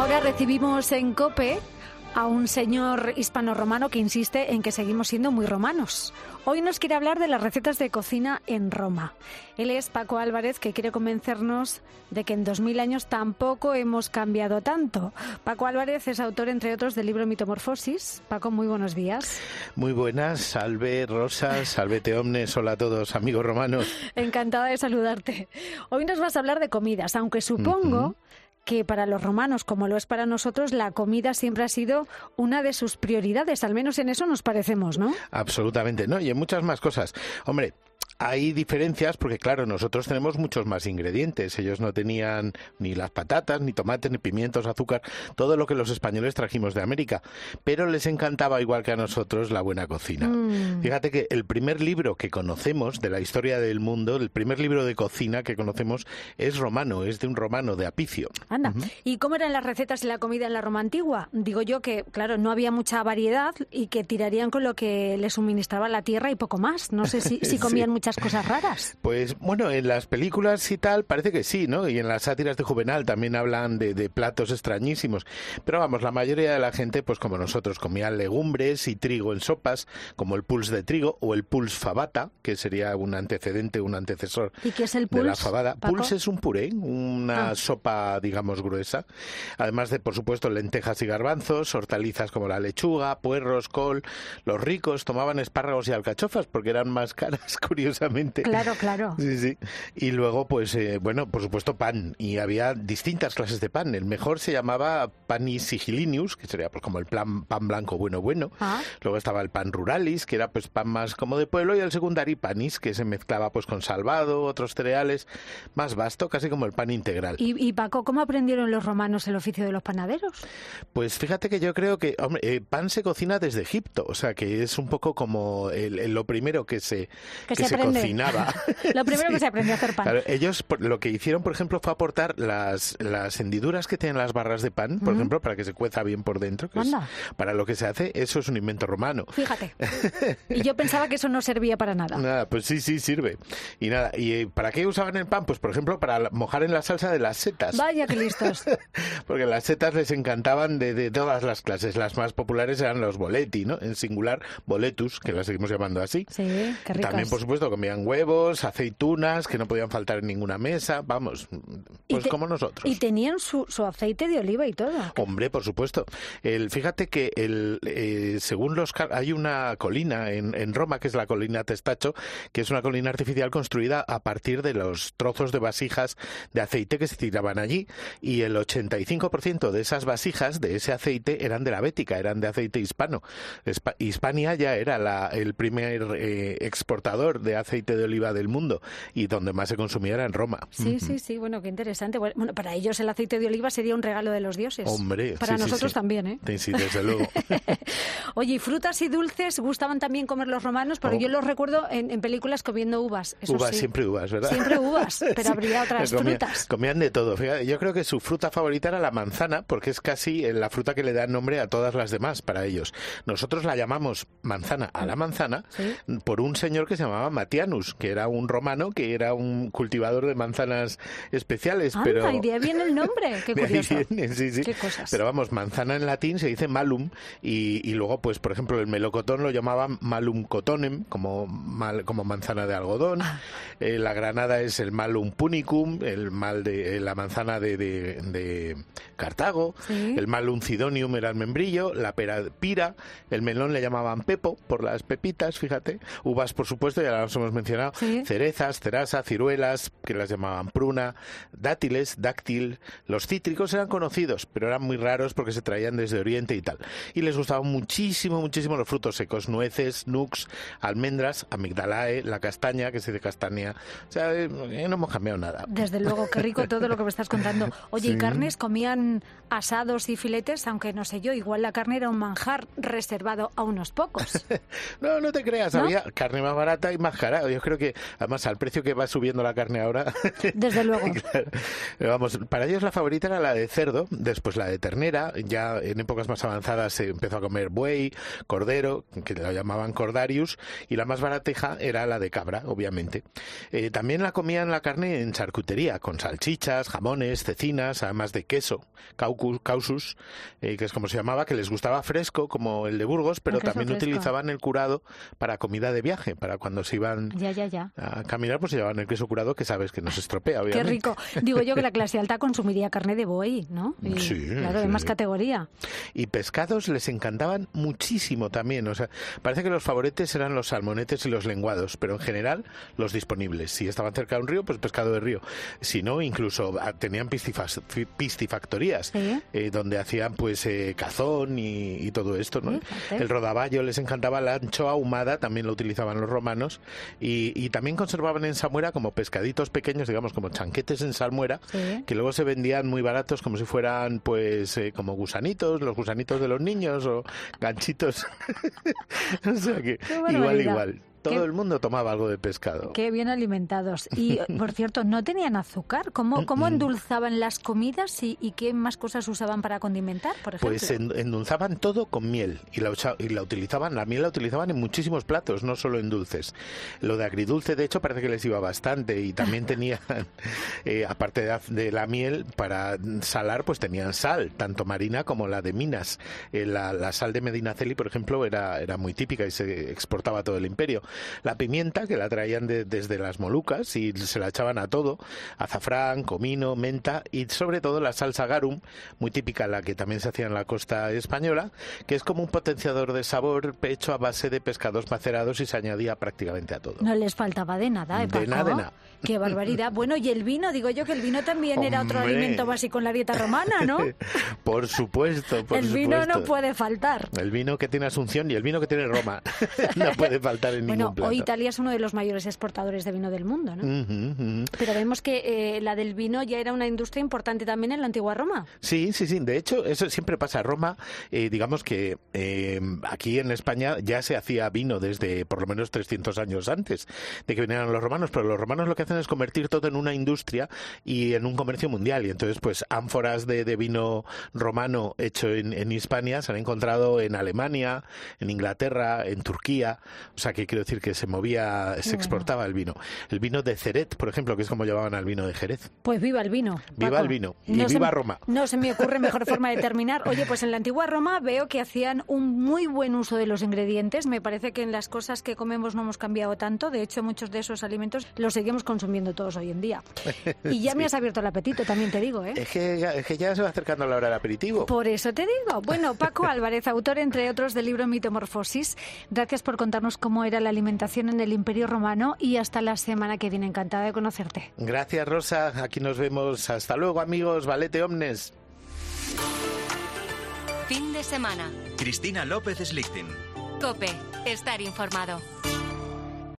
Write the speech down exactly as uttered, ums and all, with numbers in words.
Ahora recibimos en COPE a un señor hispano-romano que insiste en que seguimos siendo muy romanos. Hoy nos quiere hablar de las recetas de cocina en Roma. Él es Paco Álvarez, que quiere convencernos de que en dos mil años tampoco hemos cambiado tanto. Paco Álvarez es autor, entre otros, del libro Mitomorfosis. Paco, muy buenos días. Muy buenas, salve Rosa, salvete omnes, hola a todos, amigos romanos. Encantada de saludarte. Hoy nos vas a hablar de comidas, aunque supongo... Uh-huh. que para los romanos, como lo es para nosotros, la comida siempre ha sido una de sus prioridades, al menos en eso nos parecemos, ¿no? Absolutamente, ¿no? Y en muchas más cosas. Hombre, hay diferencias porque, claro, nosotros tenemos muchos más ingredientes. Ellos no tenían ni las patatas, ni tomates, ni pimientos, azúcar, todo lo que los españoles trajimos de América. Pero les encantaba, igual que a nosotros, la buena cocina. Mm. Fíjate que el primer libro que conocemos de la historia del mundo, el primer libro de cocina que conocemos es romano, es de un romano, de Apicio. Anda, uh-huh. ¿Y cómo eran las recetas y la comida en la Roma antigua? Digo yo que, claro, no había mucha variedad y que tirarían con lo que les suministraba la tierra y poco más. No sé si, si comían sí. muchas cosas raras. Pues bueno, en las películas y tal parece que sí, ¿no? Y en las sátiras de Juvenal también hablan de, de platos extrañísimos. Pero vamos, la mayoría de la gente, pues como nosotros, comía legumbres y trigo en sopas, como el puls de trigo o el puls fabata, que sería un antecedente, un antecesor ¿Y qué es el puls, de la fabada. Paco? Puls es un puré, una ah. sopa, digamos, gruesa. Además de, por supuesto, lentejas y garbanzos, hortalizas como la lechuga, puerros, col. Los ricos tomaban espárragos y alcachofas porque eran más caras, curiosamente. Claro, claro. Sí, sí. Y luego, pues, eh, bueno, por supuesto, pan. Y había distintas clases de pan. El mejor se llamaba panis sigillinius, que sería pues como el plan, pan blanco bueno, bueno. Ah. Luego estaba el pan ruralis, que era pues pan más como de pueblo, y el secundari panis, que se mezclaba pues con salvado, otros cereales, más vasto, casi como el pan integral. ¿Y, y Paco, cómo aprendieron los romanos el oficio de los panaderos? Pues fíjate que yo creo que, hombre, eh, pan se cocina desde Egipto, o sea que es un poco como el, el, lo primero que se, que que se, se cocinaba. Lo primero sí. que se aprendió a hacer pan. Claro, ellos lo que hicieron, por ejemplo, fue aportar las, las hendiduras que tienen las barras de pan, por uh-huh. ejemplo, para que se cueza bien por dentro, que es para lo que se hace, eso es un invento romano. Fíjate. Y yo pensaba que eso no servía para nada. Nada, pues sí, sí, sirve. Y nada, ¿y para qué usaban el pan? Pues, por ejemplo, para mojar en la salsa de las setas. Vaya, qué listos. Porque las setas les encantaban de, de todas las clases. Las más populares eran los boletti, ¿no? En singular, boletus, que las seguimos llamando así. Sí, qué ricos. También, por supuesto, comían huevos, aceitunas, que no podían faltar en ninguna mesa. Vamos, pues te, como nosotros. Y tenían su, su aceite de oliva y todo. Hombre, por supuesto. El, fíjate que el, eh, según los... Hay una colina en, en Roma, que es la colina Testacho, que es una colina artificial construida a partir de los trozos de vasijas de aceite que se tiraban allí. Y el ochenta y cinco por ciento de esas vasijas, de ese aceite, eran de la Bética, eran de aceite hispano. Espa- Hispania ya era la, el primer eh, exportador de aceite de oliva del mundo y donde más se consumía era en Roma. Sí, uh-huh. sí, sí, bueno, qué interesante. Bueno, para ellos el aceite de oliva sería un regalo de los dioses. Hombre, para sí, nosotros sí, sí. también, ¿eh? Sí, sí, desde luego. Oye, ¿y frutas y dulces gustaban también comer los romanos? Porque oh. yo los recuerdo en, en películas comiendo uvas. Eso uvas, sí. siempre uvas, ¿verdad? Siempre uvas, pero sí. habría otras Comían, frutas. Comían de todo. Fíjate, yo creo que su fruta favorita era la manzana, porque es casi la fruta que le da nombre a todas las demás para ellos. Nosotros la llamamos manzana a la manzana ¿Sí? por un señor que se llamaba Matianus, que era un romano, que era un cultivador de manzanas especiales. Anda, pero y de ahí viene el nombre, qué curioso. Viene, sí, sí. Qué cosas. Pero vamos, manzana en latín se dice malum, y, y luego, pues, por ejemplo, el melocotón lo llamaban malum cotonem, como, mal, como manzana de algodón. Ah. Eh, la granada es el malum punicum, el mal de eh, la manzana de, de, de Cartago. ¿Sí? El malum cidonium era el membrillo, la pera pira, el melón le llamaban pepo por las pepitas, fíjate. Uvas, por supuesto, ya las hemos mencionado. ¿Sí? Cerezas, cerasa, ciruelas, que las llamaban pruna, dátiles, dáctil. Los cítricos eran conocidos, pero eran muy raros porque se traían desde Oriente y tal. Y les gustaban muchísimo, muchísimo los frutos secos, nueces, nux, almendras, amigdalae, la castaña, que se dice castaña. O sea, eh, no hemos cambiado nada. Desde luego, qué rico todo lo que me estás contando. Oye, sí. ¿y carnes? ¿Comían asados y filetes? Aunque no sé yo, igual la carne era un manjar reservado a unos pocos. No, no te creas, ¿no? Había carne más barata y más cara. gustará. Yo creo que, además, al precio que va subiendo la carne ahora... Desde luego. Claro. Vamos, para ellos la favorita era la de cerdo, después la de ternera, ya en épocas más avanzadas se empezó a comer buey, cordero, que lo llamaban cordarius, y la más barateja era la de cabra, obviamente. Eh, también la comían la carne en charcutería, con salchichas, jamones, cecinas, además de queso, caucus, causus, eh, que es como se llamaba, que les gustaba fresco, como el de Burgos, pero también fresco. Utilizaban el curado para comida de viaje, para cuando se iban ya, ya, ya. a caminar, pues se llevaban el queso curado, que sabes que no se estropea, obviamente. Qué rico. Digo yo que la clase alta consumiría carne de buey, ¿no? Y, sí. Claro, sí. de más categoría. Y pescados les encantaban muchísimo también. O sea, parece que los favorites eran los salmonetes y los lenguados, pero en general los disponibles. Si estaban cerca de un río, pues pescado de río. Si no, incluso tenían piscifas, piscifactorías, ¿sí? eh, donde hacían pues eh, cazón y, y todo esto, ¿no? Sí, el rodaballo les encantaba, la anchoa ahumada también lo utilizaban los romanos, y, y también conservaban en salmuera como pescaditos pequeños, digamos como chanquetes en salmuera, sí. que luego se vendían muy baratos como si fueran pues eh, como gusanitos, los gusanitos de los niños o ganchitos. O sea que igual, igual. Todo Qué... el mundo tomaba algo de pescado. Qué bien alimentados. Y, por cierto, ¿no tenían azúcar? ¿Cómo, cómo endulzaban las comidas y, y qué más cosas usaban para condimentar, por ejemplo? Pues endulzaban todo con miel y la, y la utilizaban, la miel la utilizaban en muchísimos platos, no solo en dulces. Lo de agridulce, de hecho, parece que les iba bastante, y también tenían, eh, aparte de, de la miel, para salar, pues tenían sal, tanto marina como la de Minas. Eh, la, la sal de Medinaceli, por ejemplo, era, era muy típica y se exportaba a todo el imperio. La pimienta, que la traían de, desde las Molucas y se la echaban a todo, azafrán, comino, menta, y sobre todo la salsa garum, muy típica, la que también se hacía en la costa española, que es como un potenciador de sabor hecho a base de pescados macerados y se añadía prácticamente a todo. No les faltaba de nada, ¿eh, Paco? De nada, de nada. Qué barbaridad. Bueno, y el vino, digo yo que el vino también era otro Hombre. alimento básico en la dieta romana, ¿no? Por supuesto, por El supuesto. vino no puede faltar. El vino que tiene Asunción y el vino que tiene Roma no puede faltar en bueno, ningún plato. Hoy Italia es uno de los mayores exportadores de vino del mundo, ¿no? Uh-huh, uh-huh. Pero vemos que eh, la del vino ya era una industria importante también en la antigua Roma. Sí, sí, sí. De hecho, eso siempre pasa. Roma, eh, digamos que eh, aquí en España ya se hacía vino desde por lo menos trescientos años antes de que vinieran los romanos, pero los romanos lo que hacen es convertir todo en una industria y en un comercio mundial. Y entonces, pues, ánforas de, de vino romano hecho en, en Hispania se han encontrado en Alemania, en Inglaterra, en Turquía. O sea, que quiero decir que se movía, se exportaba el vino. El vino de Ceret, por ejemplo, que es como llamaban al vino de Jerez. Pues viva el vino, Paco. Viva el vino. Y no viva se, Roma. No se me ocurre mejor forma de terminar. Oye, pues en la antigua Roma veo que hacían un muy buen uso de los ingredientes. Me parece que en las cosas que comemos no hemos cambiado tanto. De hecho, muchos de esos alimentos los seguimos consumiendo todos hoy en día. Y ya sí. me has abierto el apetito, también te digo, ¿eh? Es que, ya, es que ya se va acercando la hora del aperitivo. Por eso te digo. Bueno, Paco Álvarez, autor, entre otros, del libro Mitomorfosis. Gracias por contarnos cómo era la alimentación en el Imperio Romano y hasta la semana que viene. Encantada de conocerte. Gracias, Rosa. Aquí nos vemos. Hasta luego, amigos. Valete omnes. Fin de semana. Cristina López Slichting. COPE. Estar informado.